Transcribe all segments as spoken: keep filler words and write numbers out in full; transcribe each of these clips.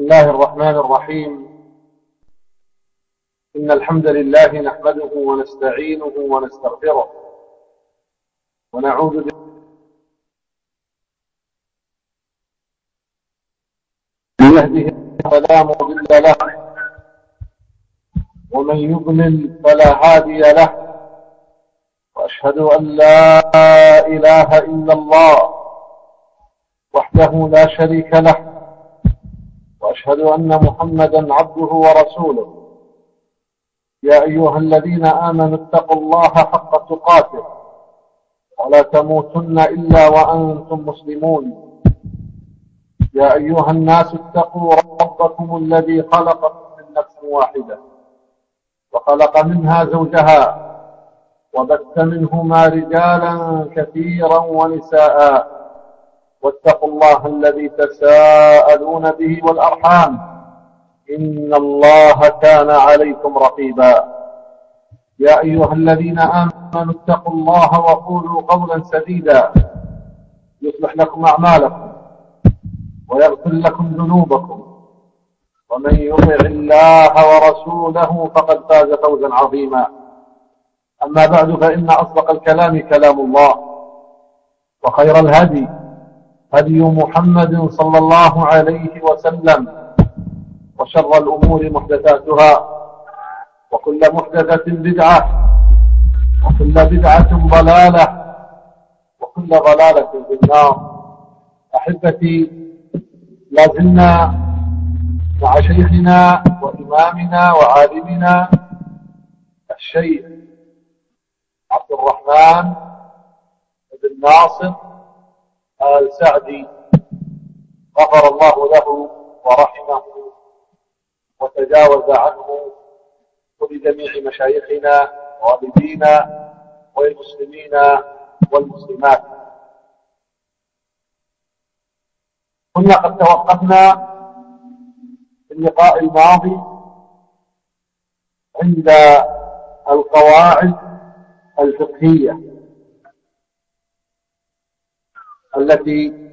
الله الرحمن الرحيم. إن الحمد لله نحمده ونستعينه ونستغفره ونعوذ بالله من يهده فلا مضل له ومن يضلل فلا هادي له، وأشهد أن لا إله إلا الله وحده لا شريك له، وأشهد أن محمدا عبده ورسوله. يا أيها الذين آمنوا اتقوا الله حق تقاته ولا تموتن إلا وأنتم مسلمون. يا أيها الناس اتقوا ربكم الذي خلقكم من نفس واحدة وخلق منها زوجها وبث منهما رجالا كثيرا ونساء، واتقوا الله الذي تساءلون به والأرحام، إن الله كان عليكم رقيبا. يا أيها الذين آمنوا اتقوا الله وقولوا قولا سديدا يصلح لكم أعمالكم ويغفر لكم ذنوبكم، ومن يطع الله ورسوله فقد فاز فوزا عظيما. أما بعد، فإن أصدق الكلام كلام الله، وخير الهدي هدي محمد صلى الله عليه وسلم، وشر الأمور محدثاتها، وكل محدثة بدعة، وكل بدعة ضلالة، وكل ضلالة في النار. أحبتي، لازلنا مع شيخنا وإمامنا وعالمنا الشيخ عبد الرحمن بن ناصر آل سعدي، غفر الله له ورحمه وتجاوز عنه، ولجميع مشايخنا ووالدينا والمسلمين والمسلمات. كنا قد توقفنا في اللقاء الماضي عند القواعد الفقهية التي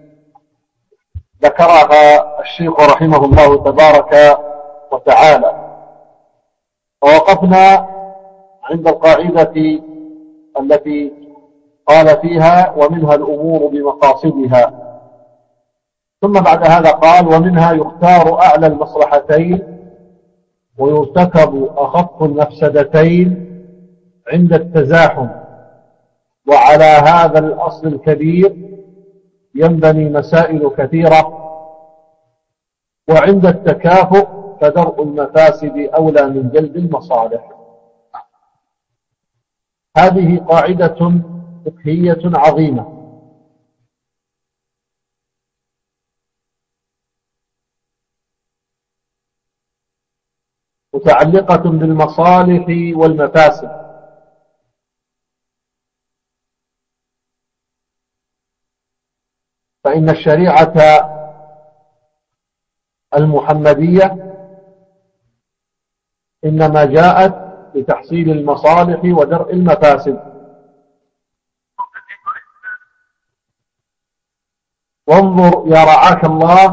ذكرها الشيخ رحمه الله تبارك وتعالى، ووقفنا عند القاعدة التي قال فيها: ومنها الأمور بمقاصدها. ثم بعد هذا قال: ومنها يختار أعلى المصلحتين ويرتكب أخف المفسدتين عند التزاحم، وعلى هذا الأصل الكبير ينبني مسائل كثيرة، وعند التكافؤ فدرء المفاسد أولى من جلب المصالح. هذه قاعدة فقهية عظيمة، متعلقة بالمصالح والمفاسد. فإن الشريعة المحمدية إنما جاءت لتحصيل المصالح ودرء المفاسد. وانظر يا رعاك الله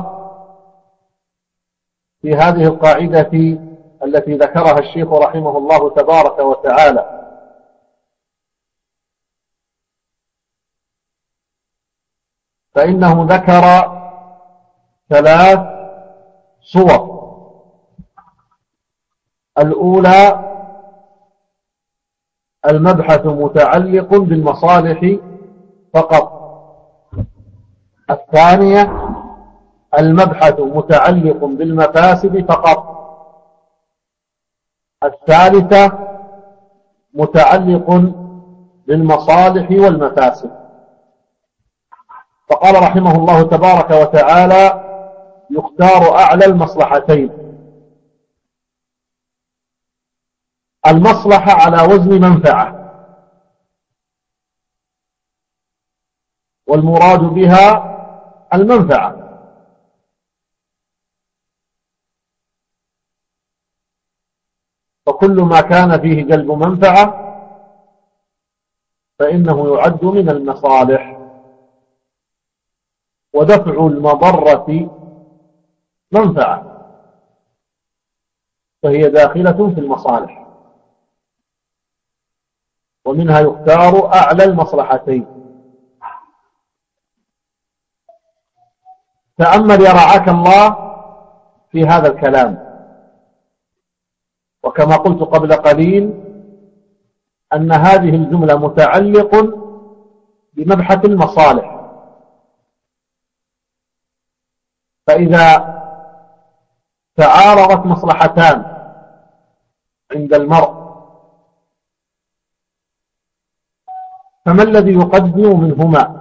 في هذه القاعدة التي ذكرها الشيخ رحمه الله تبارك وتعالى: فإنه ذكر ثلاث صور. الأولى المبحث متعلق بالمصالح فقط. الثانية المبحث متعلق بالمفاسد فقط. الثالثة متعلق بالمصالح والمفاسد. فقال رحمه الله تبارك وتعالى: يختار أعلى المصلحتين. المصلحة على وزن منفعة، والمراد بها المنفعة. فكل ما كان فيه جلب منفعة فإنه يعد من المصالح. ودفع المضرة منفعة، فهي داخلة في المصالح، ومنها يختار أعلى المصلحتين. تأمل يرعاك الله في هذا الكلام. وكما قلت قبل قليل أن هذه الجملة متعلق بمبحث المصالح، فإذا تعارضت مصلحتان عند المرء فما الذي يقدم منهما؟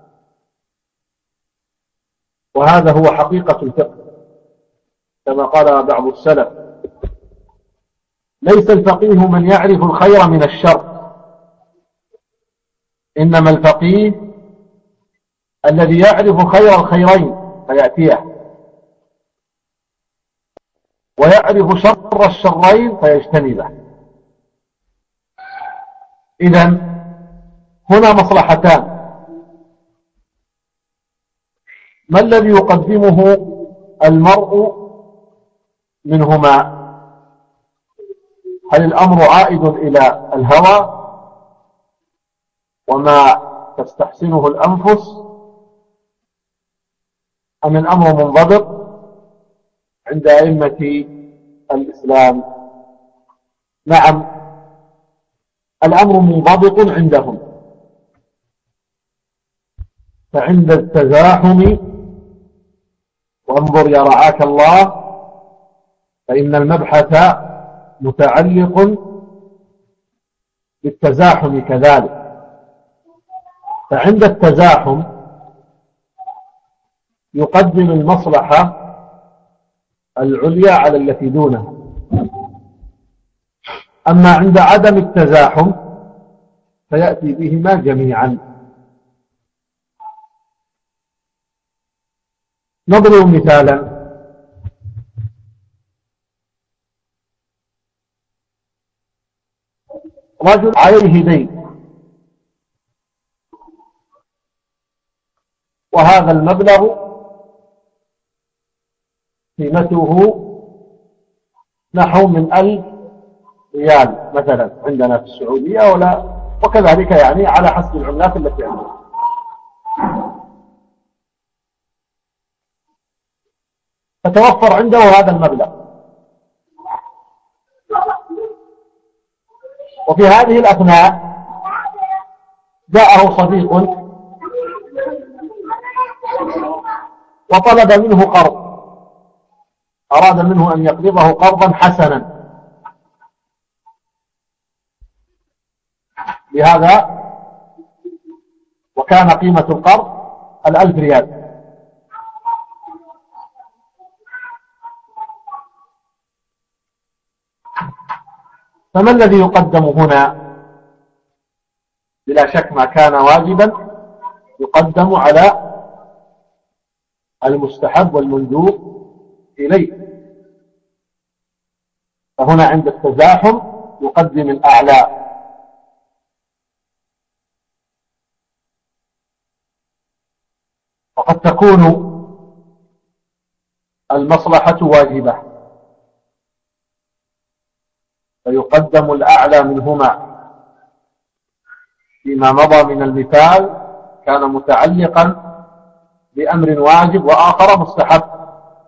وهذا هو حقيقة الفقه كما قال بعض السلف: ليس الفقيه من يعرف الخير من الشر، إنما الفقيه الذي يعرف خير الخيرين فيأتيه، ويعرف شر الشرين فيجتنبه. إذن هنا مصلحتان، ما الذي يقدمه المرء منهما؟ هل الأمر عائد إلى الهوى وما تستحسنه الأنفس، أم الأمر منضبط عند أئمة الإسلام؟ نعم، الأمر منضبط عندهم. فعند التزاحم، وانظر يرعاك الله، فإن المبحث متعلق بالتزاحم كذلك. فعند التزاحم يقدم المصلحة العليا على التي دونها، أما عند عدم التزاحم فيأتي بهما جميعا. نضرب مثالا: رجل عليه دين، وهذا المبلغ قيمته نحو من ألف ريال مثلا عندنا في السعودية، ولا وكذلك يعني على حسب العملات التي عندنا. فتوفر عنده هذا المبلغ، وفي هذه الأثناء جاءه صديق وطلب منه قرض، أراد منه أن يقرضه قرضا حسنا بهذا، وكان قيمة القرض الألف ريال. فما الذي يقدم هنا؟ بلا شك ما كان واجبا يقدم على المستحب والمندوب إليه. فهنا عند التزاحم يقدم الأعلى. وقد تكون المصلحة واجبة فيقدم الأعلى منهما. فيما مضى من المثال كان متعلقا بأمر واجب وآخر مستحب،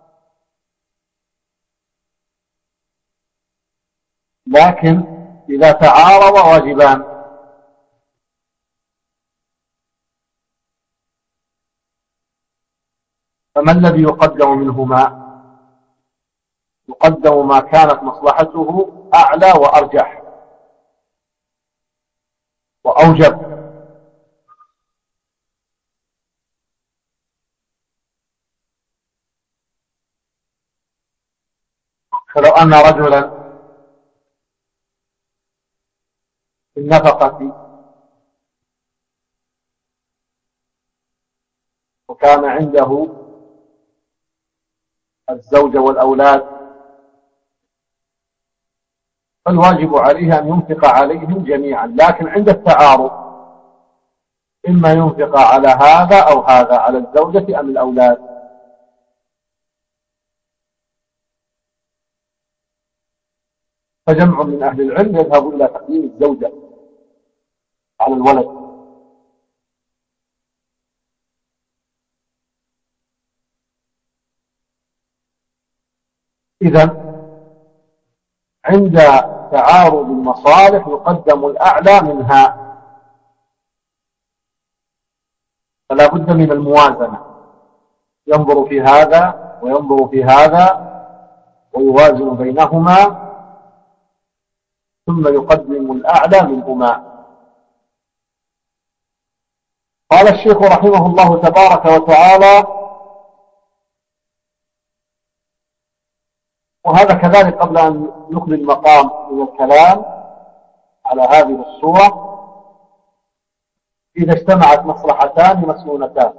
لكن إذا تعارض واجبان فما الذي يقدم منهما؟ يقدم ما كانت مصلحته أعلى وأرجح وأوجب. فلو أن رجلا في النفقة وكان عنده الزوجة والأولاد، فالواجب عليه أن ينفق عليهم جميعا، لكن عند التعارض إما ينفق على هذا أو هذا، على الزوجة أم الأولاد. فجمع من أهل العلم يذهب إلى تقديم الزوجة على الولد. إذن عند تعارض المصالح يقدم الأعلى منها، فلا بد من الموازنة، ينظر في هذا وينظر في هذا ويوازن بينهما ثم يقدم الأعلى منهما. قال الشيخ رحمه الله تبارك وتعالى، وهذا كذلك قبل أن نخلي المقام من الكلام على هذه الصورة، إذا اجتمعت مصلحتان مسنونتان،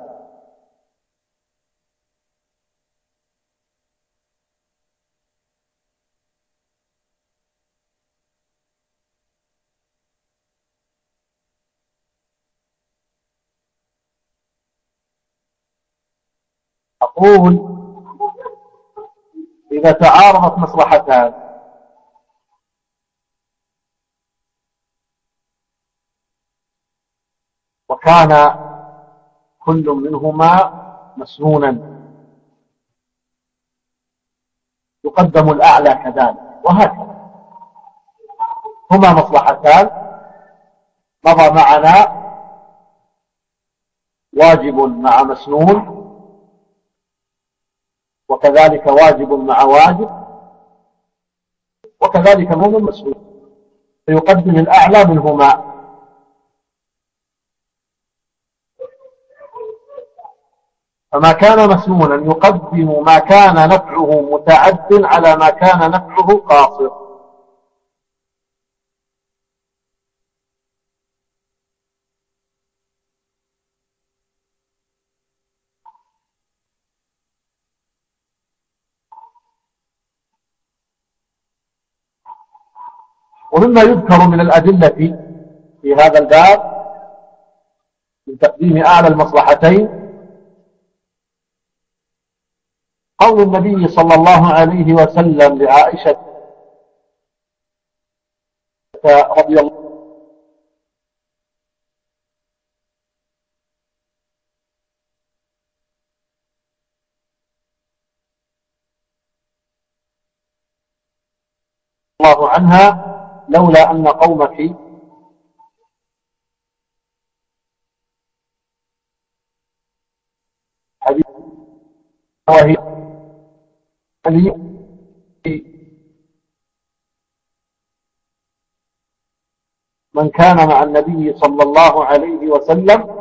أقول إذا تعارضت مصلحتان وكان كل منهما مسنونا يقدم الأعلى كذلك، وهكذا هما مصلحتان مضى معنا واجب مع مسنون وكذلك واجب مع واجب وكذلك من مسنون، فيقدم الأعلى منهما. فما كان مسنونا يقدم ما كان نفعه متعد على ما كان نفعه قاصر. ومما يذكر من الأدلة في هذا الباب من تقديم أعلى المصلحتين قول النبي صلى الله عليه وسلم لعائشة رضي الله عنها: لولا أن قومك حديث وهي من كان مع النبي صلى الله عليه وسلم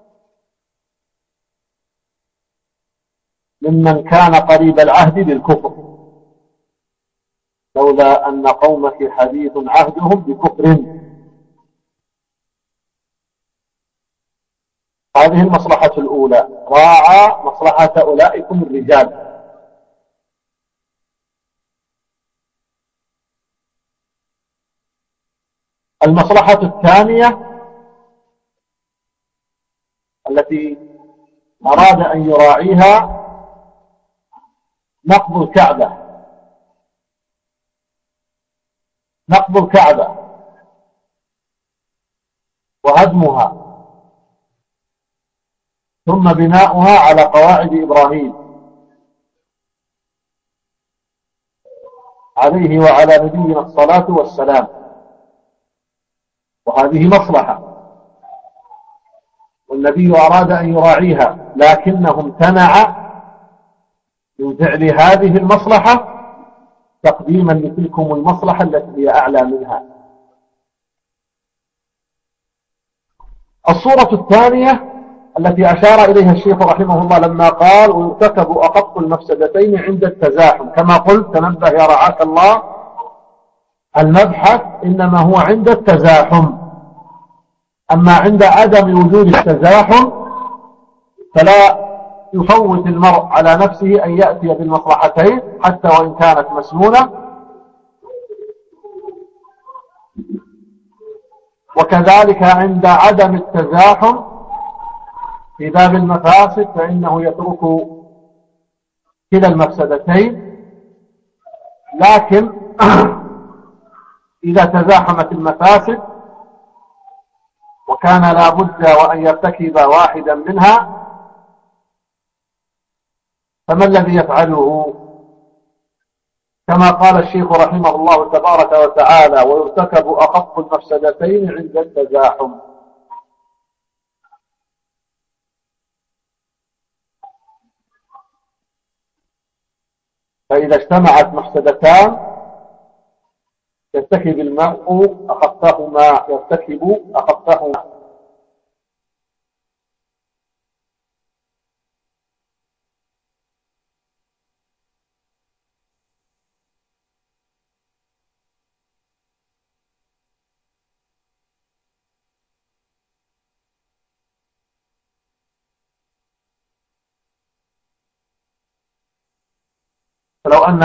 ممن كان قريب العهد بالكفر، لولا أن قومك حديث عهدهم بكفر. هذه المصلحة الأولى، راعى مصلحة أولئكم الرجال. المصلحة الثانية التي أراد أن يراعيها نقض الكعبة، نقض الكعبة وهدمها ثم بناؤها على قواعد إبراهيم عليه وعلى نبينا الصلاة والسلام، وهذه مصلحة والنبي أراد أن يراعيها، لكنه امتنع من فعل هذه المصلحة تقديما لتلكم المصلحة التي هي أعلى منها. الصورة الثانية التي أشار إليها الشيخ رحمه الله لما قال: ويرتكب أخف المفسدتين عند التزاحم. كما قلت، تنبه يا رعاك الله، المبحث إنما هو عند التزاحم، أما عند عدم وجود التزاحم فلا يفوت المرء على نفسه أن يأتي بالمصلحتين حتى وإن كانت مسنونة، وكذلك عند عدم التزاحم في باب المفاسد فإنه يترك كلا المفسدتين، لكن إذا تزاحمت المفاسد وكان لا بد وأن يرتكب واحدا منها، فما الذي يفعله؟ كما قال الشيخ رحمه الله تبارك وتعالى: ويرتكب أخف المفسدتين عند التزاحم. فإذا اجتمعت مفسدتان يرتكب المرء أخفهما يرتكب أخفهما فلو أن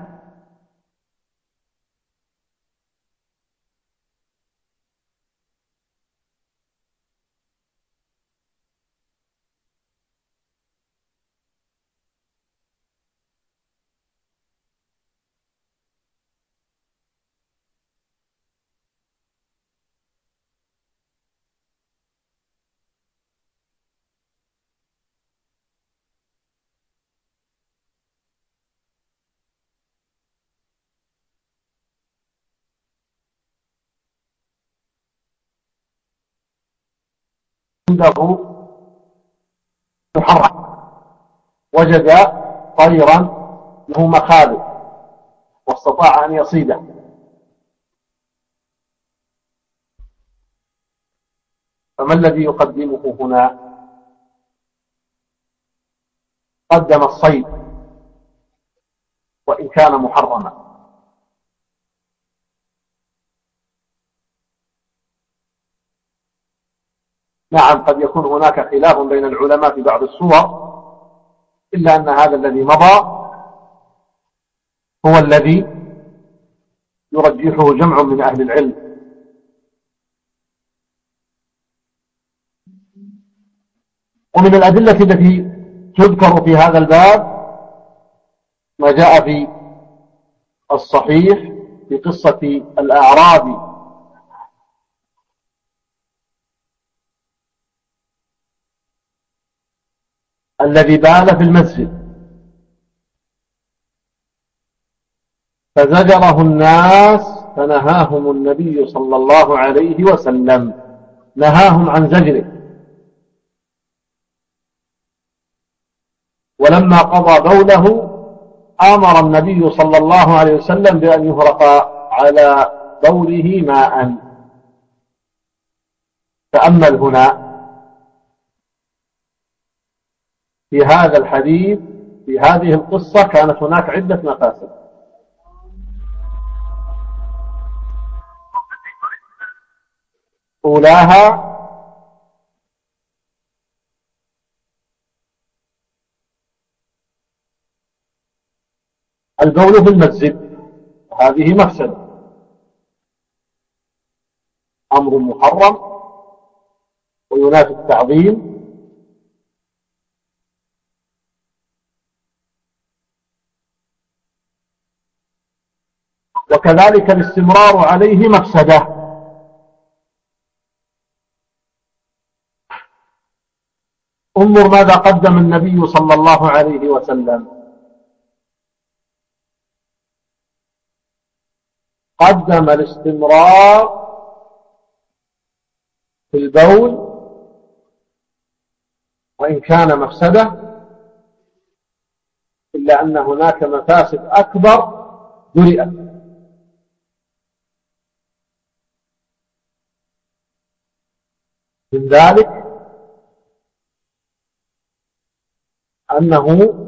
عنده محرم وجد طيرا له مخالب واستطاع أن يصيده، فما الذي يقدمه هنا؟ قدم الصيد وإن كان محرما. نعم، قد يكون هناك خلاف بين العلماء في بعض الصور، إلا أن هذا الذي مضى هو الذي يرجحه جمع من أهل العلم. ومن الأدلة التي تذكر في هذا الباب ما جاء في الصحيح في قصة الأعرابي الذي بال في المسجد فزجره الناس فنهاهم النبي صلى الله عليه وسلم، نهاهم عن زجره. ولما قضى بوله أمر النبي صلى الله عليه وسلم بأن يهرق على بوله ماء. تأمل هنا في هذا الحديث، في هذه القصة كانت هناك عدة مفاسد. أولاها البول في المسجد، هذه مفسدة، أمر محرم وينافي التعظيم. وكذلك الاستمرار عليه مفسدة. انظر ماذا قدم النبي صلى الله عليه وسلم، قدم الاستمرار في البول وإن كان مفسدة، إلا أن هناك مفاسد أكبر جرئت. من ذلك أنه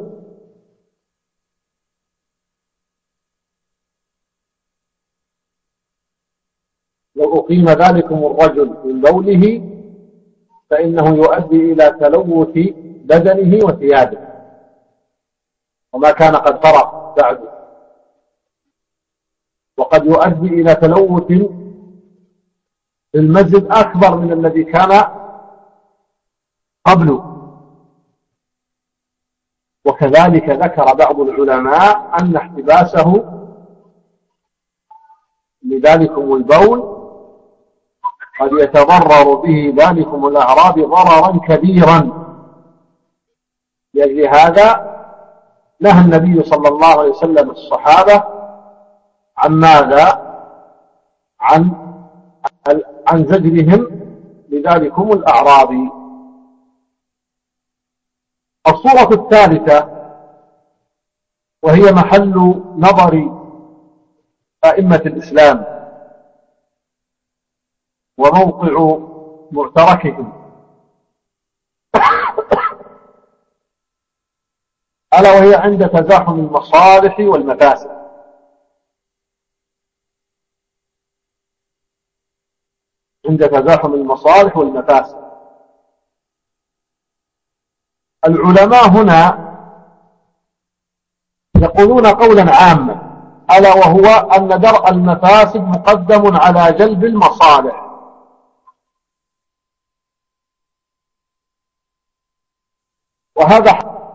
لو أقيم ذلكم الرجل من بوله فإنه يؤدي إلى تلوث بدنه وثيابه، وما كان قد فرغ بعده، وقد يؤدي إلى تلوث في المسجد أكبر من الذي كان قبله. وكذلك ذكر بعض العلماء أن احتباسه لذلكم البول قد يتضرر به ذلكم الأعراب ضررا كبيرا. لأجل هذا نهى النبي صلى الله عليه وسلم الصحابة عن ماذا؟ عن عن زجرهم لذلكم الأعرابي. الصورة الثالثة وهي محل نظر أئمة الإسلام وموقع معتركهم، ألا وهي عند تزاحم المصالح والمفاسد. عند تزاحم المصالح والمفاسد العلماء هنا يقولون قولا عاما، ألا وهو أن درء المفاسد مقدم على جلب المصالح. وهذا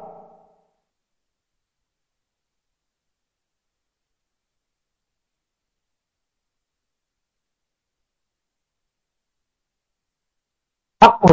حق.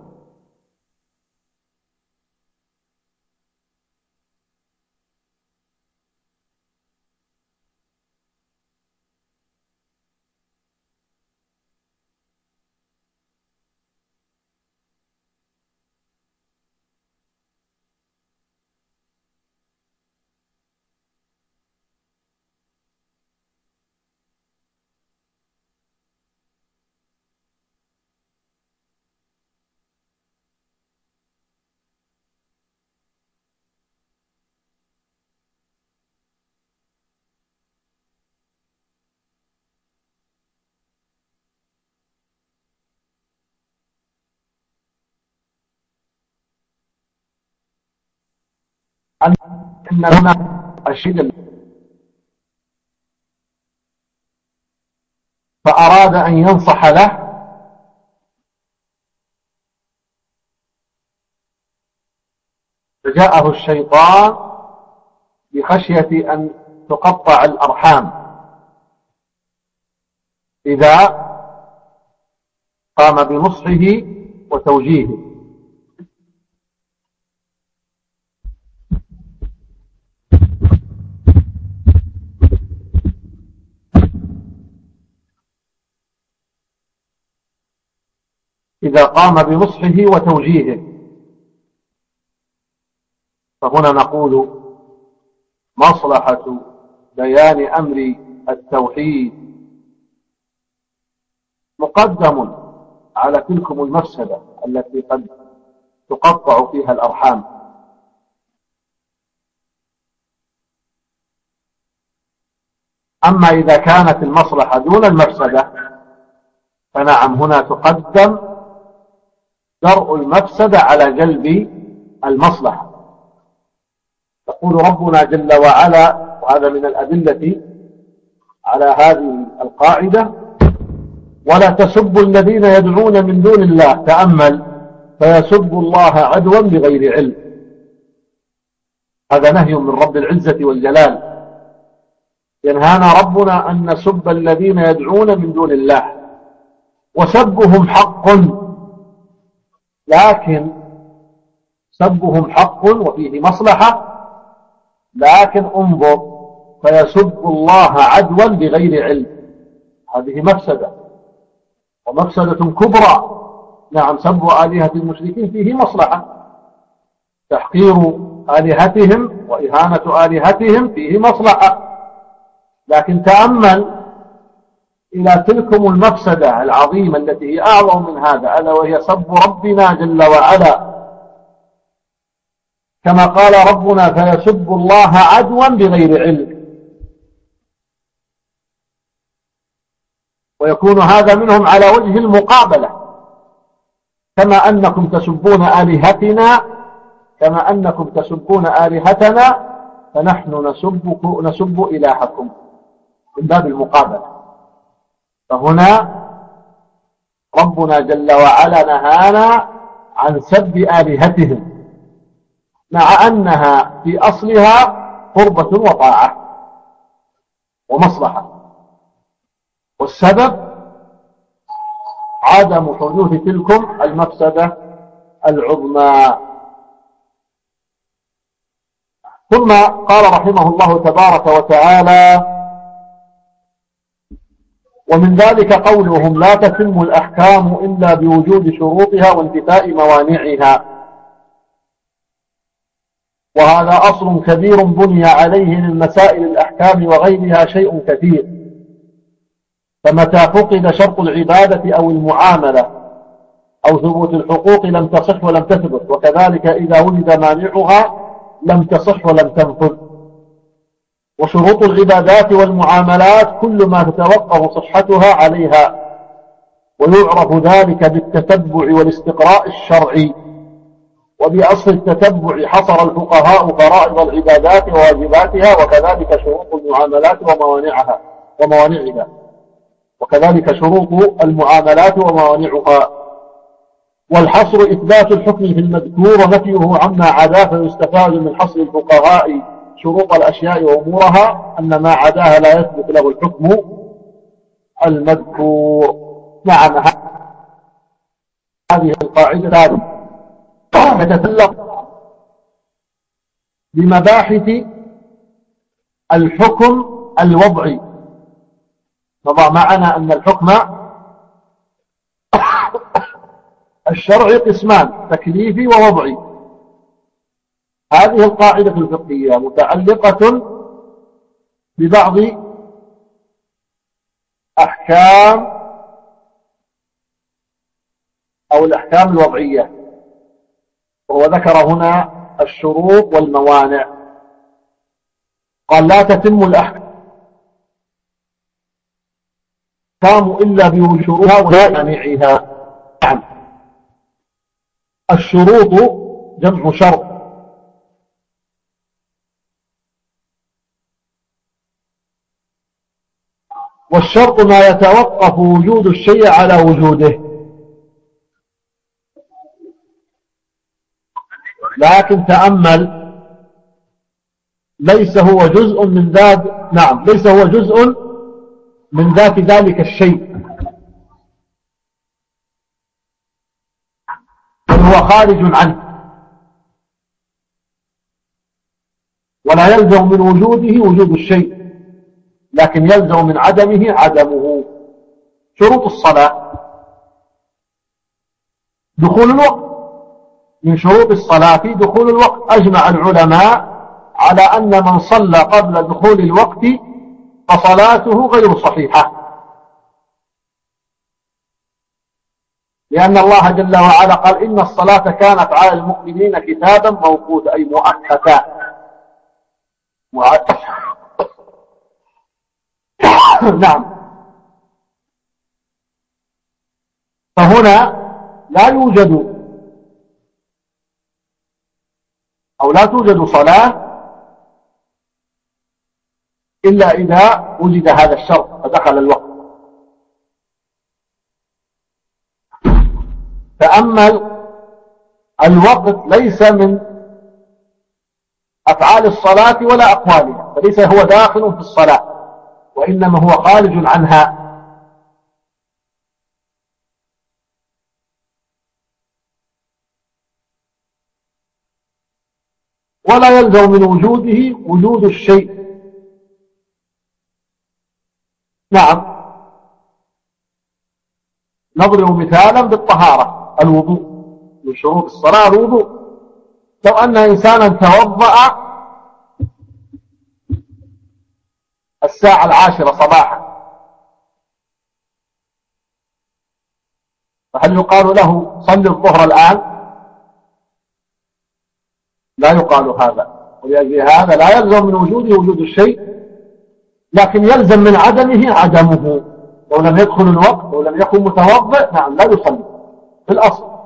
أن هنا الشيء فأراد أن ينصح له فجاءه الشيطان بخشية أن تقطع الأرحام إذا قام بنصحه وتوجيهه. إذا قام بنصحه وتوجيهه. فهنا نقول مصلحة بيان أمر التوحيد مقدم على تلكم المفسدة التي قد تقطع فيها الأرحام. أما إذا كانت المصلحة دون المفسدة فنعم هنا تقدم درء المفسدة على جلب المصلحة. يقول ربنا جل وعلا، وهذا من الأدلة على هذه القاعدة: ولا تسبوا الذين يدعون من دون الله، تأمل، فيسبوا الله عدوا بغير علم. هذا نهي من رب العزة والجلال، ينهانا ربنا أن نسب الذين يدعون من دون الله، وسبهم حق، لكن سبهم حق وفيه مصلحة، لكن انظر، فيسب الله عدوا بغير علم، هذه مفسدة ومفسدة كبرى. نعم، سب آلهة المشركين فيه مصلحة، تحقير آلهتهم وإهانة آلهتهم فيه مصلحة، لكن تأمل إلى تلكم المفسدة العظيمة التي هي أعظم من هذا، ألا وهي سب ربنا جل وعلا، كما قال ربنا: فيسب الله عدوا بغير علم. ويكون هذا منهم على وجه المقابلة، كما أنكم تسبون آلهتنا كما أنكم تسبون آلهتنا فنحن نسب نسب إلهكم، من باب المقابلة. فهنا ربنا جل وعلا نهانا عن سب آلهتهم، مع أنها في أصلها قربة وطاعة ومصلحة. والسبب عدم حدوث تلكم المفسدة العظمى. ثم قال رحمه الله تبارك وتعالى: ومن ذلك قولهم: لا تتم الأحكام إلا بوجود شروطها وانتفاء موانعها. وهذا أصل كبير بني عليه من مسائل الأحكام وغيرها شيء كثير، فمتى فقد شرط العبادة أو المعاملة أو ثبوت الحقوق لم تصح ولم تثبت، وكذلك إذا وجد مانعها لم تصح ولم تنفذ. وشروط العبادات والمعاملات كل ما تتوقف صحتها عليها، ويعرف ذلك بالتتبع والاستقراء الشرعي. وبأصل التتبع حصر الفقهاء فرائض العبادات وواجباتها، وكذلك شروط المعاملات وموانعها وموانعها وكذلك شروط المعاملات وموانعها. والحصر إثبات الحكم في المذكور ونفيه عما عداه، فيستفاد من حصر الفقهاء شروط الأشياء وأمورها أن ما عداها لا يثبت له الحكم المذكور. نعم، هذه القاعدة تتعلق بمباحث الحكم الوضعي. نضع معنا أن الحكم الشرعي قسمان: تكليفي ووضعي. هذه القاعدة الفقهية متعلقة ببعض أحكام أو الأحكام الوضعية، وهو ذكر هنا الشروط والموانع. قال: لا تتم الأحكام إلا بوجودها وموانعها. الشروط جمع شرط، والشرط ما يتوقف وجود الشيء على وجوده، لكن تأمل، ليس هو جزء من ذات نعم ليس هو جزء من ذات ذلك الشيء، بل هو خارج عنه، ولا يلزم من وجوده وجود الشيء، لكن يلزم من عدمه عدمه. شروط الصلاة: دخول الوقت. من شروط الصلاة دخول الوقت. أجمع العلماء على أن من صلى قبل دخول الوقت فصلاته غير صحيحة، لأن الله جل وعلا قال: إن الصلاة كانت على المؤمنين كتابا موقوتا، أي مؤقتا. نعم. فهنا لا يوجد أو لا توجد صلاة إلا إذا وجد هذا الشرط فدخل الوقت. تأمل، الوقت ليس من أفعال الصلاة ولا أقوالها، فليس هو داخل في الصلاة، وإنما هو خارج عنها. ولا يلزم من وجوده وجود الشيء. نعم. نضرب مثالا بالطهارة: الوضوء من شروط الصلاة الوضوء. لو أن إنسانا توضأ الساعة العاشرة صباحا، فهل يقال له صل الظهر الآن؟ لا يقال هذا. ولأجل هذا لا يلزم من وجوده وجود الشيء، لكن يلزم من عدمه عدمه. لو لم يدخل الوقت ولم يكن متوضئ، نعم، لا يصلي في الأصل.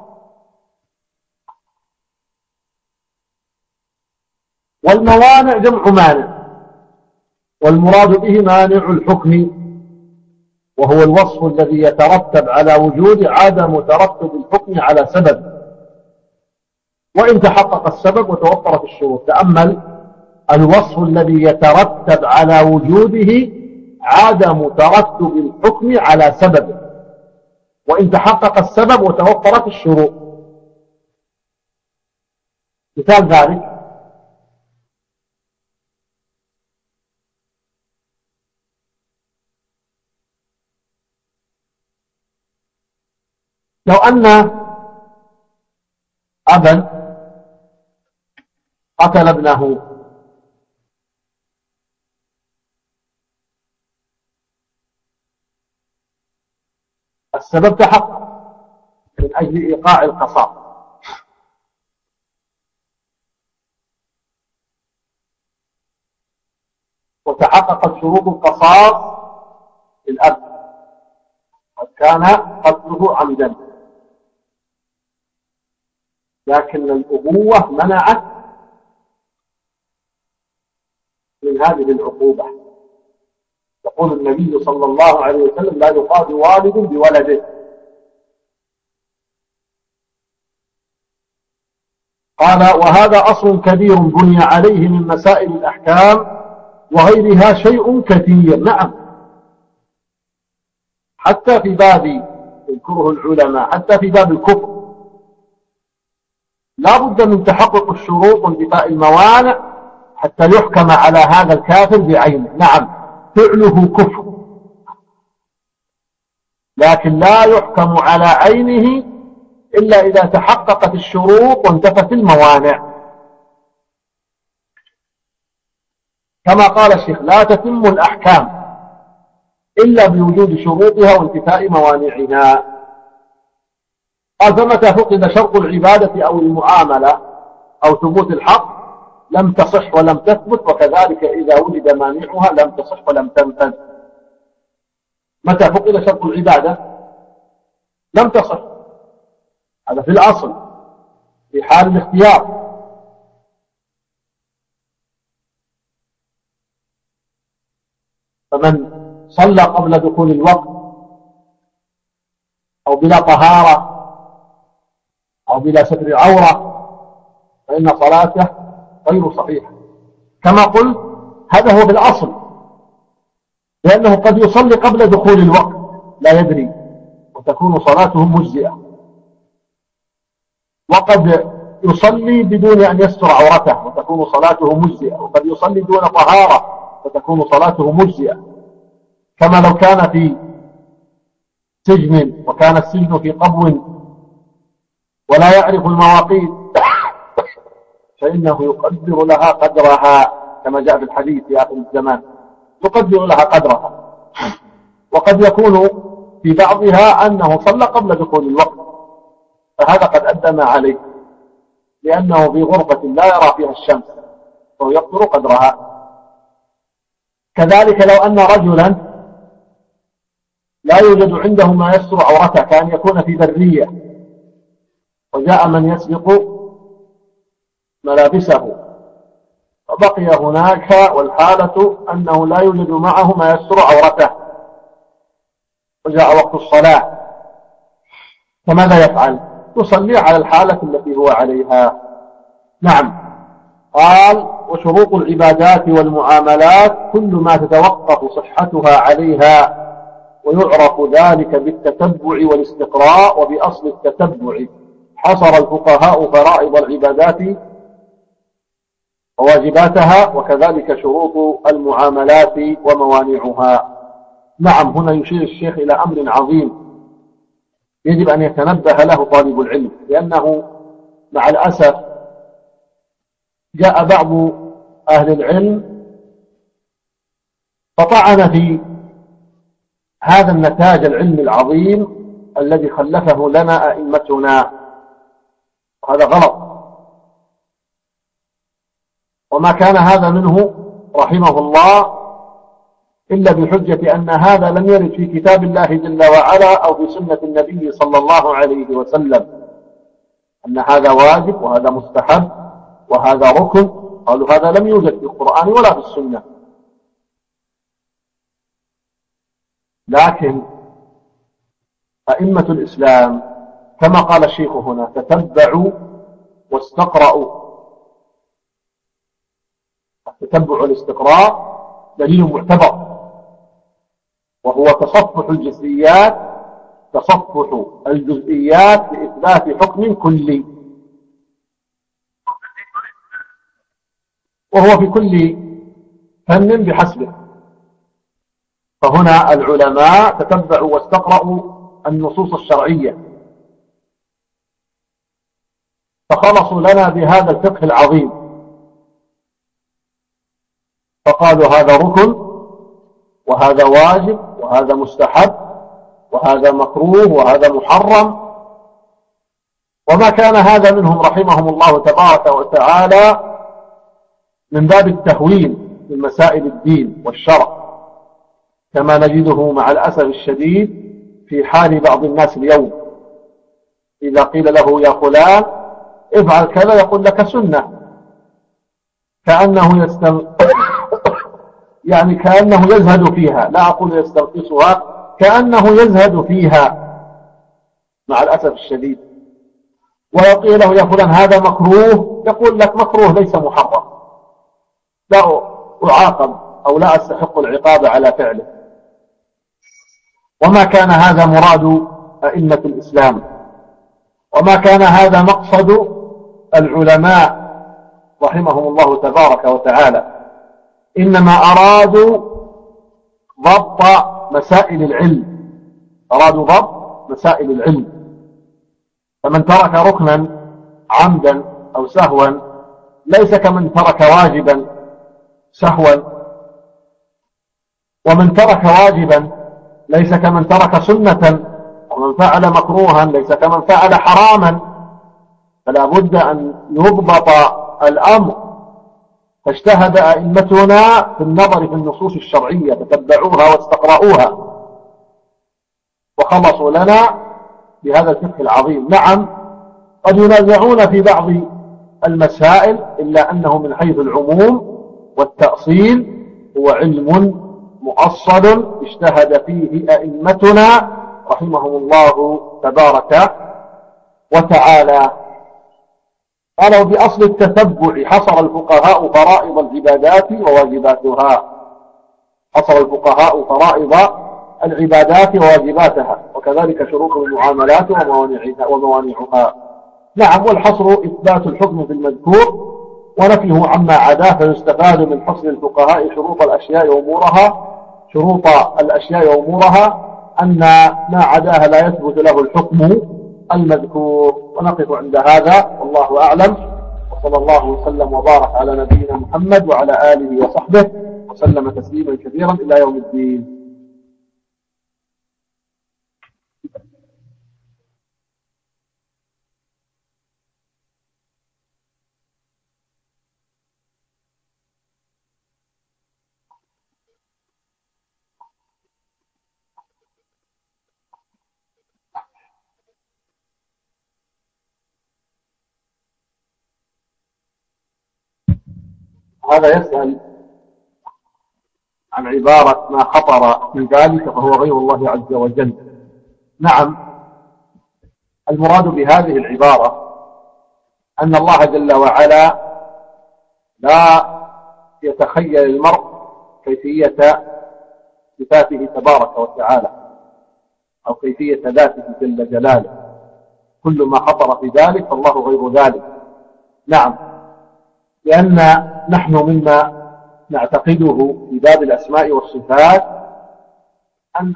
والموانع جمع مانع، والمراد به مانع الحكم، وهو الوصف الذي يترتب على وجود عدم ترتب الحكم على سبب، وإن تحقق السبب وتوفرت الشروط. تأمل: الوصف الذي يترتب على وجوده عدم ترتب الحكم على سبب، وإن تحقق السبب وتوفرت الشروط. مثال ذلك لو أن أبا قتل ابنه السبب تحقق من أجل إيقاع القصاص، وتحققت شروط القصاص للأب قد كان قتله عمدا، لكن الأبوة منعت من هذه العقوبة. يقول النبي صلى الله عليه وسلم: لا يقاضي والد بولده. قال: وهذا أصل كبير بني عليه من مسائل الأحكام وغيرها شيء كثير. نعم، حتى في باب يذكره العلماء، حتى في باب الكفر لا بد من تحقق الشروط وانتفاء الموانع حتى يحكم على هذا الكافر بعينه. نعم، فعله كفر، لكن لا يحكم على عينه إلا إذا تحققت الشروط وانتفت الموانع. كما قال الشيخ: لا تتم الأحكام إلا بوجود شروطها وانتفاء موانعها. قال: فمتى فقد شرط العبادة أو المعاملة أو ثبوت الحق لم تصح ولم تثبت، وكذلك إذا وجد مانعها لم تصح ولم تنفذ. متى فقد شرط العبادة لم تصح، هذا في الأصل في حال الاختيار. فمن صلى قبل دخول الوقت أو بلا طهارة أو بلا ستر عورة فإن صلاته غير صحيحة. كما قلت هذا هو بالأصل، لأنه قد يصلي قبل دخول الوقت لا يدري وتكون صلاته مجزئة، وقد يصلي بدون أن يستر عورته وتكون صلاته مجزئة، وقد يصلي دون طهارة وتكون صلاته مجزئة. كما لو كان في سجن وكان السجن في قبو ولا يعرف المواقيت فإنه يقدر لها قدرها، كما جاء في الحديث في آخر الزمان يقدر لها قدرها. وقد يكون في بعضها أنه صلى قبل دخول الوقت، فهذا قد أدى ما عليه، لأنه في غرفة لا يرى فيها الشمس فهو يقدر قدرها. كذلك لو أن رجلا لا يوجد عنده ما يستر عورته، كان يكون في برية وجاء من يسبق ملابسه وبقي هناك والحالة أنه لا يوجد معه ما يستر عورته وجاء وقت الصلاة، فماذا يفعل؟ يصلي على الحالة التي هو عليها. نعم. قال: وشروط العبادات والمعاملات كل ما تتوقف صحتها عليها، ويعرف ذلك بالتتبع والاستقراء. وبأصل التتبع حصر الفقهاء فرائض العبادات وواجباتها، وكذلك شروط المعاملات وموانعها. نعم، هنا يشير الشيخ إلى أمر عظيم يجب أن يتنبه له طالب العلم، لأنه مع الأسف جاء بعض أهل العلم فطعن في هذا النتاج العلمي العظيم الذي خلفه لنا أئمتنا، وهذا غلط. وما كان هذا منه رحمه الله إلا بحجة أن هذا لم يرد في كتاب الله جل وعلا أو في سنة النبي صلى الله عليه وسلم، أن هذا واجب وهذا مستحب وهذا ركن. قالوا هذا لم يوجد في القرآن ولا في السنة. لكن أئمة الإسلام كما قال الشيخ هنا: تتبعوا واستقرأوا. التتبع والاستقراء دليل معتبر وهو تصفح الجزئيات تصفح الجزئيات لإثبات حكم كلي، وهو في كل فن بحسبه. فهنا العلماء تتبعوا واستقرأوا النصوص الشرعية فخلصوا لنا بهذا الفقه العظيم، فقالوا هذا ركن وهذا واجب وهذا مستحب وهذا مكروه وهذا محرم. وما كان هذا منهم رحمهم الله تبارك وتعالى من باب التهوين من مسائل الدين والشرع، كما نجده مع الأسف الشديد في حال بعض الناس اليوم. إذا قيل له يا فلان افعل كذا يقول لك سنة، كأنه يستن... يعني كأنه يزهد فيها، لا أقول يستنقصها، كأنه يزهد فيها مع الأسف الشديد. ويقول له يا فلان هذا مكروه، يقول لك مكروه ليس محرم، لا أعاقب أو لا أستحق العقاب على فعله. وما كان هذا مراد أئمة الإسلام، وما كان هذا مقصد العلماء رحمهم الله تبارك وتعالى، إنما أرادوا ضبط مسائل العلم، أرادوا ضبط مسائل العلم. فمن ترك ركنا عمدا أو سهوا ليس كمن ترك واجبا سهوا، ومن ترك واجبا ليس كمن ترك سنة، ومن فعل مكروها ليس كمن فعل حراما. فلا بد أن يضبط الأمر. فاجتهد أئمتنا في النظر في النصوص الشرعية، تتبعوها واستقرأوها وخلصوا لنا بهذا الفقه العظيم. نعم قد ينازعون في بعض المسائل، إلا أنه من حيث العموم والتأصيل هو علم مؤصل اجتهد فيه أئمتنا رحمهم الله تبارك وتعالى. قالوا بأصل التتبع حصر الفقهاء فرائض العبادات وواجباتها، حصر الفقهاء فرائض العبادات وواجباتها، وكذلك شروط المعاملات وموانعها. نعم، والحصر إثبات الحكم في المذكور ونفيه عما عداه، فيستفاد من حصر الفقهاء شروط الأشياء وأمورها شروط الأشياء وأمورها أن ما عداها لا يثبت له الحكم المذكور. ونقف عند هذا والله أعلم، وصلى الله وسلم وبارك على نبينا محمد وعلى آله وصحبه وسلم تسليما كثيرا إلى يوم الدين. هذا يسأل عن عبارة ما خطر من ذلك فهو غير الله عز وجل. نعم، المراد بهذه العبارة أن الله جل وعلا لا يتخيل المرء كيفية صفاته تبارك وتعالى أو كيفية ذاته جل جلاله، كل ما خطر في ذلك فالله غير ذلك. نعم، لأن نحن مما نعتقده في باب الأسماء والصفات أن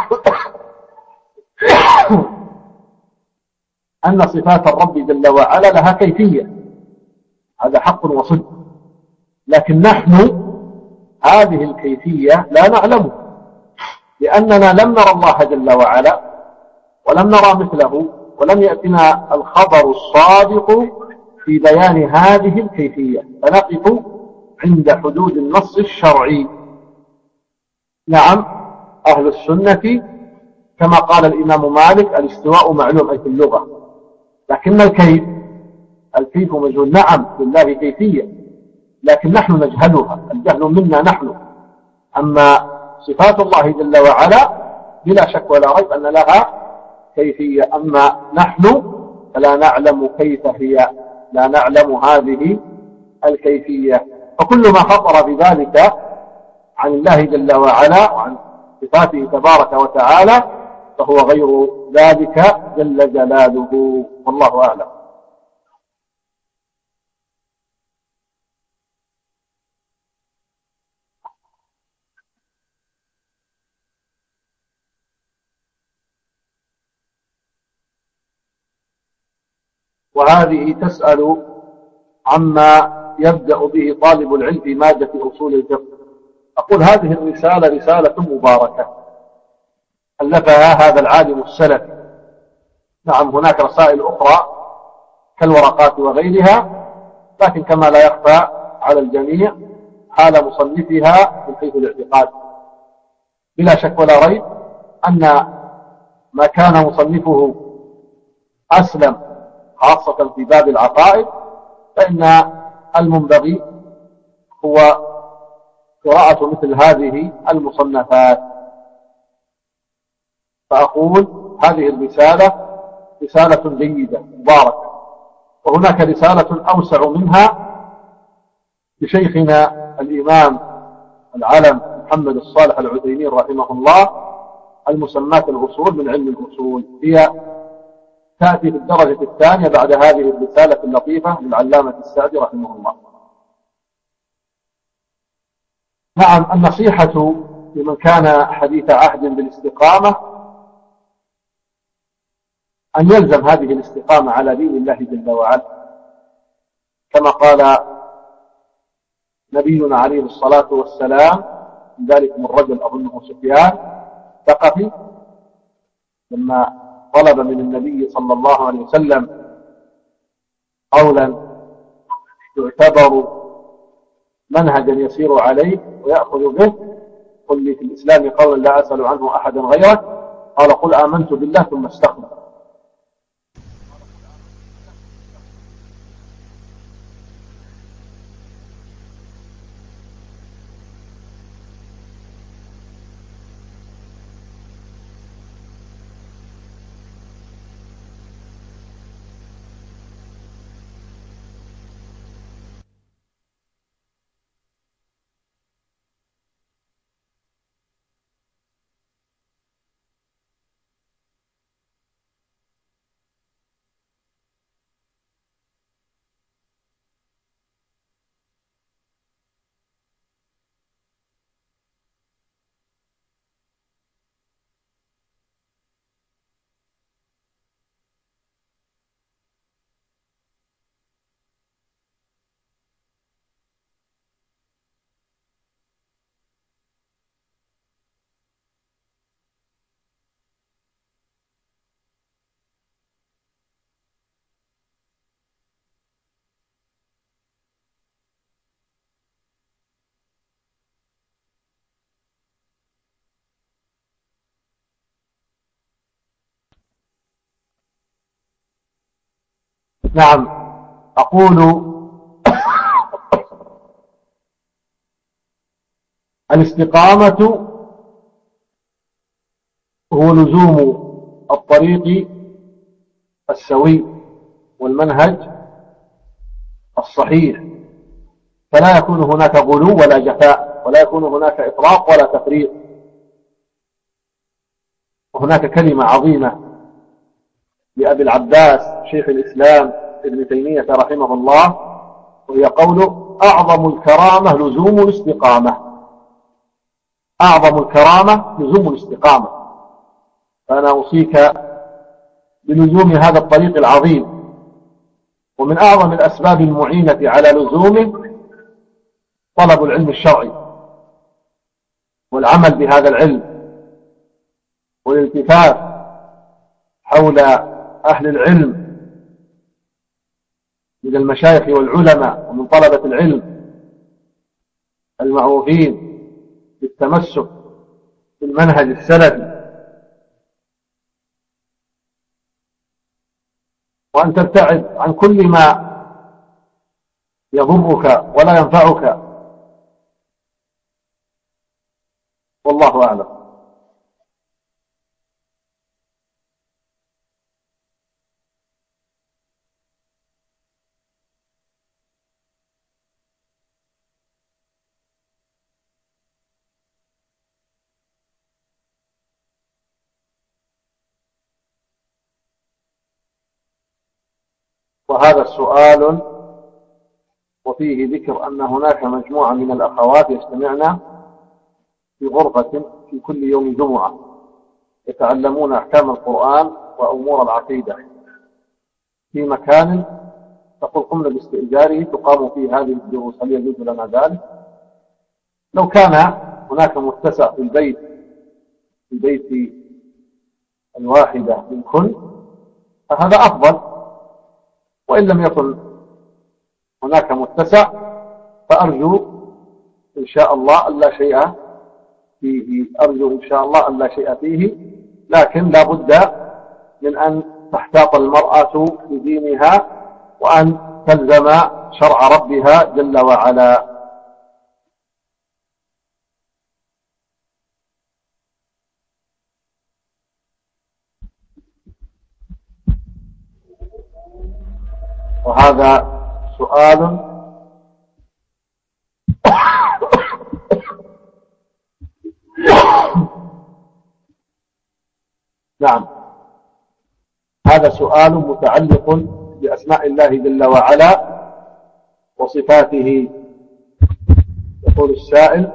أن صفات الرب جل وعلا لها كيفية، هذا حق وصدق، لكن نحن هذه الكيفية لا نعلمه، لأننا لم نرى الله جل وعلا ولم نرى مثله، ولم يأتنا الخبر الصادق في بيان هذه الكيفية، فنقف عند حدود النص الشرعي. نعم، أهل السنة كما قال الإمام مالك الاستواء معلوم أي في اللغة، لكن الكيف الكيف مجهول. نعم لله كيفية، لكن نحن نجهلها، الجهل منا نحن. أما صفات الله جل وعلا بلا شك ولا ريب أن لها كيفية، أما نحن فلا نعلم كيف هي، لا نعلم هذه الكيفية. فكل ما خطر بذلك عن الله جل وعلا وعن صفاته تبارك وتعالى فهو غير ذلك جل جلاله، والله أعلم. وهذه تسأل عما يبدأ به طالب العلم في مادة أصول الفقه. أقول هذه الرسالة رسالة مباركة ألفها هذا العالم السلفي. نعم هناك رسائل أخرى كالورقات وغيرها، لكن كما لا يخفى على الجميع حال مصنفها من حيث الاعتقاد. بلا شك ولا ريب أن ما كان مصنفه أسلم خاصة في باب العقائد، فإن المنبغي هو قراءة مثل هذه المصنفات. فأقول هذه الرسالة رسالة جيدة مباركة. وهناك رسالة أوسع منها لشيخنا الإمام العلم محمد الصالح العثيمين رحمه الله، المسماة الأصول من علم الأصول، هي تأتي في الدرجة الثانية بعد هذه الرسالة اللطيفة للعلامة السعدي رحمه الله. نعم النصيحة لمن كان حديث عهد بالاستقامة أن يلزم هذه الاستقامة على دين الله جل وعلا، كما قال نبينا عليه الصلاة والسلام، ذلكم الرجل أظنه سفيان ثقفي لما طلب من النبي صلى الله عليه وسلم قولا يعتبر منهجا يسير عليه ويأخذ به، قل لي في الإسلام قولا لا أسأل عنه أحدا غيرك، قال قل آمنت بالله ثم استقم. نعم أقول الاستقامة هو لزوم الطريق السوي والمنهج الصحيح، فلا يكون هناك غلو ولا جفاء، ولا يكون هناك إطراق ولا تفريط. وهناك كلمة عظيمة لأبي العباس شيخ الإسلام ابن تيمية رحمه الله، وهي قوله أعظم الكرامة لزوم الاستقامة. أعظم الكرامة لزوم الاستقامة. فأنا أوصيك بلزوم هذا الطريق العظيم، ومن أعظم الأسباب المعينة على لزومه طلب العلم الشرعي والعمل بهذا العلم والالتفاف حول أهل العلم من المشايخ والعلماء ومن طلبة العلم المعروفين بالتمسك بالمنهج السلفي، وأن تبتعد عن كل ما يضرك ولا ينفعك، والله أعلم. وهذا سؤال وفيه ذكر أن هناك مجموعة من الأخوات يجتمعن في غرفة في كل يوم جمعة يتعلمون أحكام القرآن وأمور العقيدة في مكان تقول قمنا باستئجاره تقام فيه هذه الدروس، هل يجوز لنا ذلك؟ لو كان هناك متسع في البيت في البيت الواحدة من كل فهذا أفضل، وإن لم يكن هناك متسع فأرجو إن شاء الله ألا شيء فيه أرجو إن شاء الله ألا شيء فيه لكن لا بد من أن تحتاط المرأة لدينها وأن تلزم شرع ربها جل وعلا. وهذا سؤال نعم هذا سؤال متعلق بأسماء الله جل وعلا وصفاته. يقول السائل: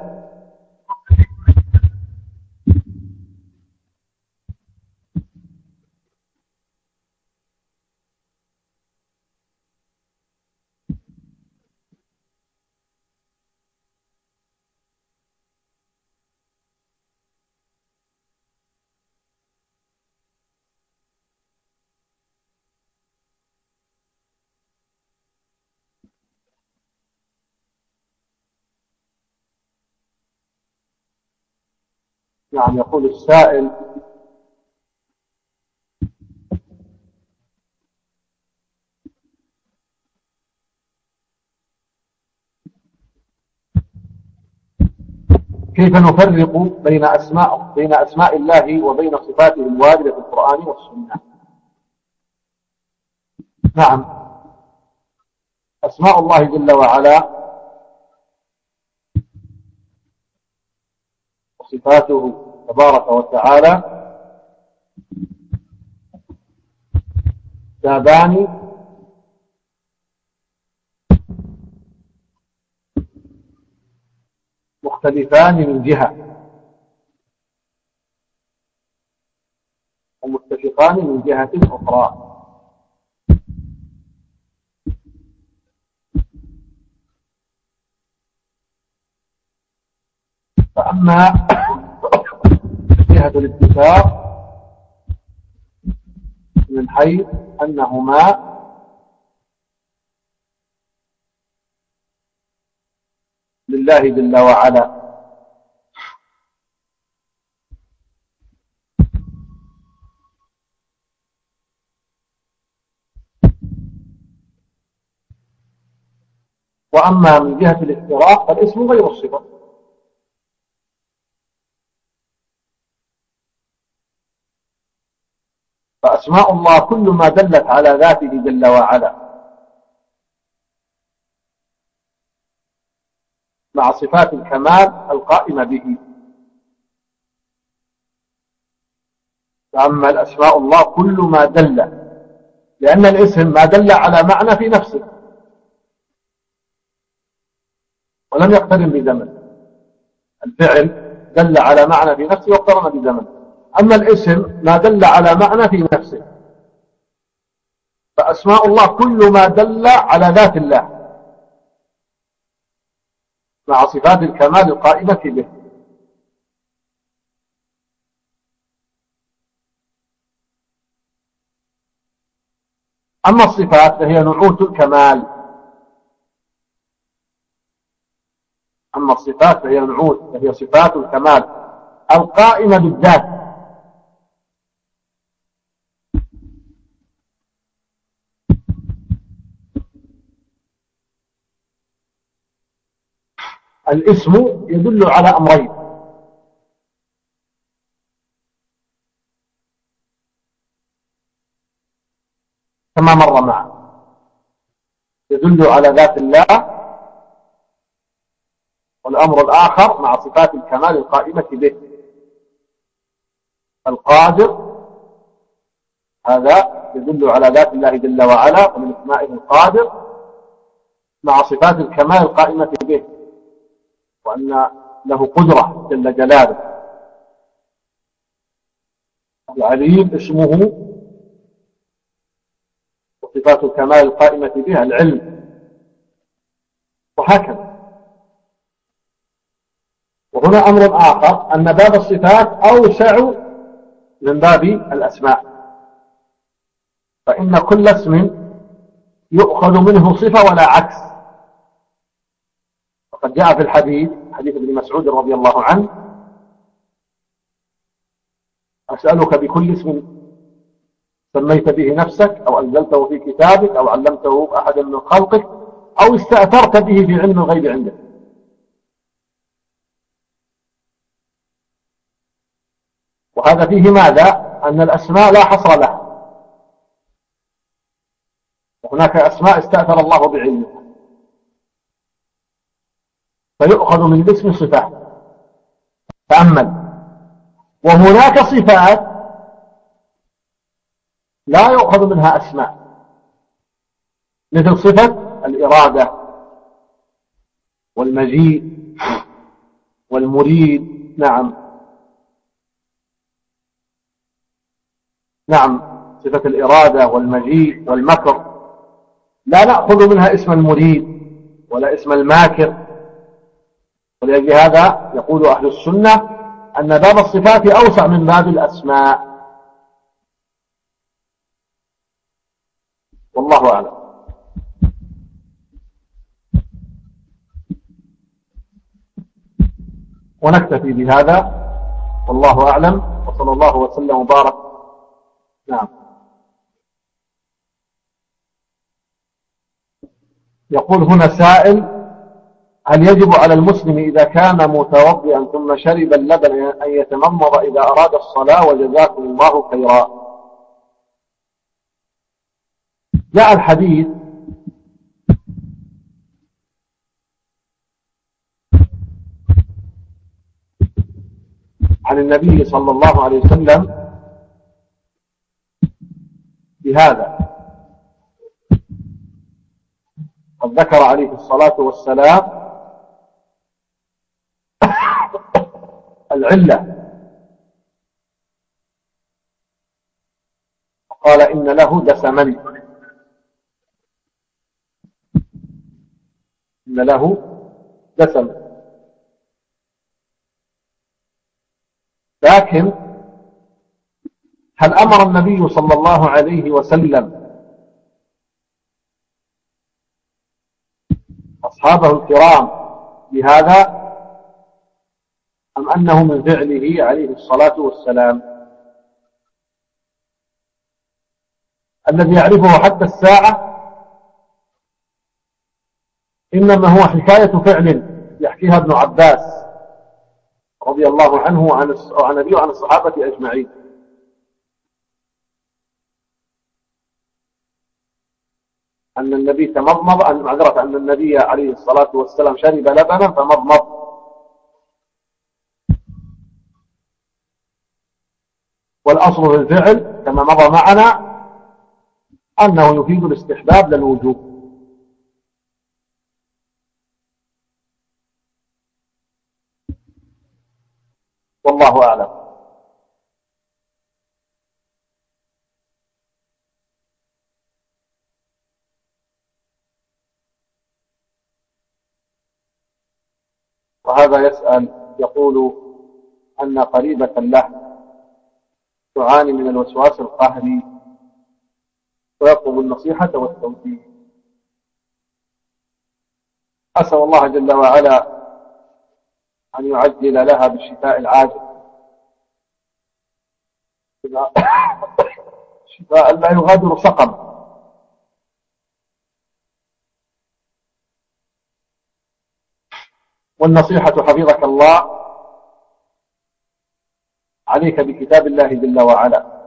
نعم يقول السائل: كيف نفرق بين أسماء بين أسماء الله وبين صفاته الواردة في القرآن والسنة؟ نعم أسماء الله جل وعلا وصفاته تبارك وتعالى بابان مختلفان من جهة ومتفقان من جهة أخرى. فأما جهة الاتفاق من حيث أنهما لله جل وعلا، وأما من جهة الافتراق فالاسم غير الصفة. فأسماء الله كل ما دلت على ذاته جل وعلا مع صفات الكمال القائمة به. فأما الأسماء الله كل ما دل، لأن الاسم ما دل على معنى في نفسه ولم يقترن بزمن. الفعل دل على معنى في نفسه واقترن بزمن، أما الاسم ما دل على معنى في نفسه. فأسماء الله كل ما دل على ذات الله مع صفات الكمال القائمة به. أما الصفات فهي نعوت الكمال أما الصفات فهي نعوت فهي صفات الكمال القائمة بالذات. الاسم يدل على أمرين: كما مر معنا، يدل على ذات الله، والأمر الآخر مع صفات الكمال القائمة به. القادر هذا يدل على ذات الله جل وعلا ومن اسمائه القادر، مع صفات الكمال القائمة به، وأن له قدرة جل جلاله. العليم اسمه، وصفات الكمال القائمة به العلم، وهكذا. وهنا أمر آخر، أن باب الصفات أوسع من باب الأسماء، فإن كل اسم يؤخذ منه صفة ولا عكس. وقد جاء في الحديث، حديث ابن مسعود رضي الله عنه: أسألك بكل اسم سميت به نفسك أو أنزلته في كتابك أو علمته أحدا من خلقك أو استأثرت به في علم الغيب عندك. وهذا فيه ماذا؟ أن الأسماء لا حصر لها، وهناك أسماء استأثر الله بعلمها، فيؤخذ من الاسم صفات. تأمل. وهناك صفات لا يؤخذ منها أسماء، مثل صفة الإرادة والمجيء والمريد. نعم نعم صفة الإرادة والمجيء والمكر لا نأخذ منها اسم المريد ولا اسم الماكر. ولأجل هذا يقول أهل السنة أن باب الصفات أوسع من باب الأسماء، والله أعلم. ونكتفي بهذا والله أعلم، وصلى الله وسلم وبارك. نعم. يقول هنا سائل: هل يجب على المسلم إذا كان متوضئا ثم شرب اللبن أن يتمضمض إذا أراد الصلاة؟ وجزاكم الله خيرا. جاء الحديث عن النبي صلى الله عليه وسلم بهذا، قد ذكر عليه الصلاة والسلام العلة، قال إن له دسما، إن له دسم. لكن هل أمر النبي صلى الله عليه وسلم أصحابه الكرام بهذا، أم أنه من فعله عليه الصلاة والسلام؟ الذي يعرفه حتى الساعة إنما هو حكاية فعل يحكيها ابن عباس رضي الله عنه وعن أبيه وعن الصحابة أجمعين. أن النبي تمضمض، أن معذرة أن النبي عليه الصلاة والسلام شرب لبنا فمضمض. والأصل في الفعل كما مضى معنا أنه يفيد الاستحباب للوجوب. والله أعلم. وهذا يسأل يقول أن قريبة له تعاني من الوسواس القهري ويطلب النصيحة والتوجيه. أسأل الله جل وعلا أن يعجل لها بالشفاء العاجل، شفاء لا يغادر سقما. والنصيحة حفظك الله عليك بكتاب الله جل وعلا،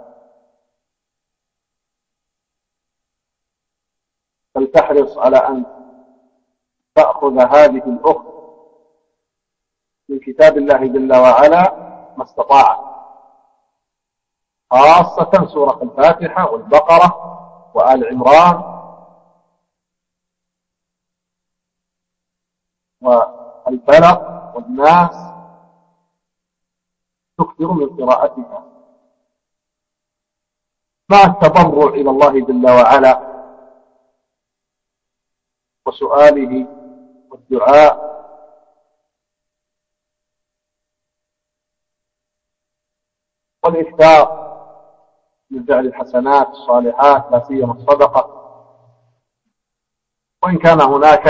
فلتحرص على أن تأخذ هذه الأخت من كتاب الله جل وعلا ما استطاعت، خاصة سورة الفاتحة والبقرة وآل عمران والفلق والناس، تكثر من قراءتها مع التضرع إلى الله جل وعلا وسؤاله والدعاء، والإكثار من فعل الحسنات الصالحات لا سيما الصدقة. وإن كان هناك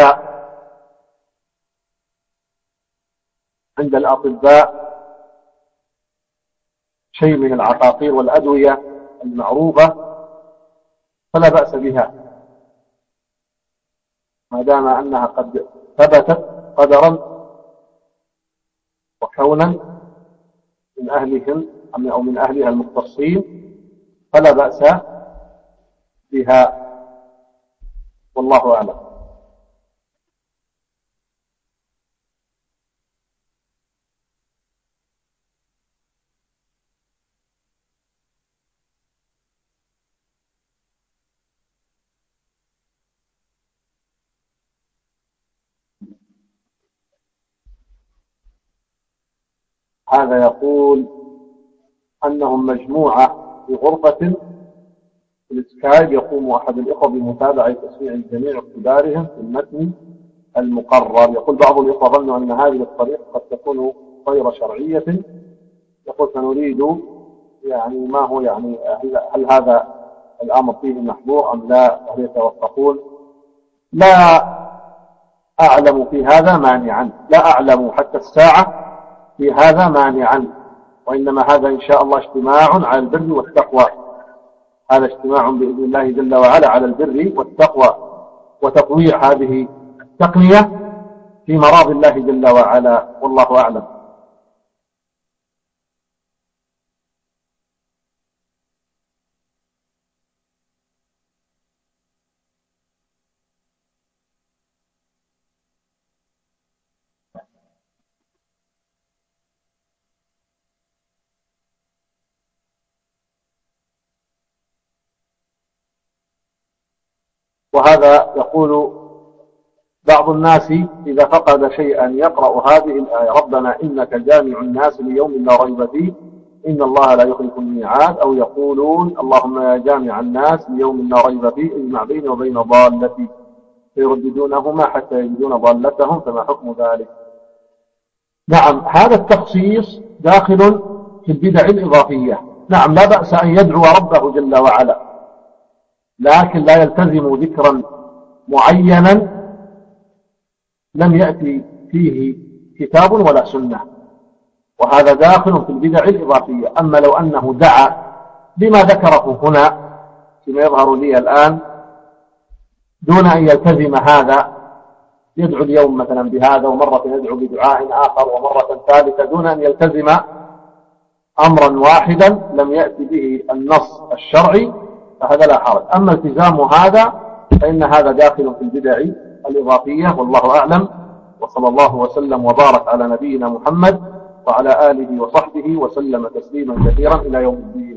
عند الأطباء شيء من العقاقير والأدوية المعروفة فلا بأس بها ما دام أنها قد ثبتت قدرا وكونا من أهلهم أو من أهلها المختصين، فلا بأس بها، والله أعلم. هذا يقول أنهم مجموعة في غرفة في السكايب، يقوم أحد الإخوة بمتابعة تسميع الجميع اختبارهم في المتن المقرر. يقول بعض الإخوة ظنوا أن هذه الطريقة قد تكون غير شرعية، يقول فنريد يعني ما هو يعني هل هذا الأمر فيه محظور أم لا، هل يتوقفون؟ لا أعلم في هذا مانعا، لا أعلم حتى الساعة في هذا مانعا، وإنما هذا إن شاء الله اجتماع على البر والتقوى، هذا اجتماع بإذن الله جل وعلا على البر والتقوى وتطويع هذه التقنية في مراضي الله جل وعلا، والله أعلم. وهذا يقول بعض الناس إذا فقد شيئا يقرأ هذه الآية ربنا إنك جامع الناس ليوم لا ريب فيه إن الله لا يخلف الميعاد، أو يقولون اللهم يا جامع الناس ليوم لا ريب فيه اجمع بيني وبين ضالتي، فيرددونهما حتى يجدون ضالتهم، فما حكم ذلك؟ نعم، هذا التخصيص داخل في البدع الإضافية. نعم، لا بأس أن يدعو ربه جل وعلا، لكن لا يلتزم ذكرا معينا لم يأتي فيه كتاب ولا سنة، وهذا داخل في البدع الإضافية. أما لو أنه دعا بما ذكره هنا فيما يظهر لي الآن دون أن يلتزم هذا، يدعو اليوم مثلا بهذا ومرة يدعو بدعاء آخر ومرة ثالثة دون أن يلتزم أمرا واحدا لم يأتي به النص الشرعي، فهذا لا حرج. أما التزام هذا فإن هذا داخل في البدع الإضافية، والله أعلم. وصلى الله وسلم وبارك على نبينا محمد وعلى آله وصحبه وسلم تسليما كثيرا إلى يوم الدين.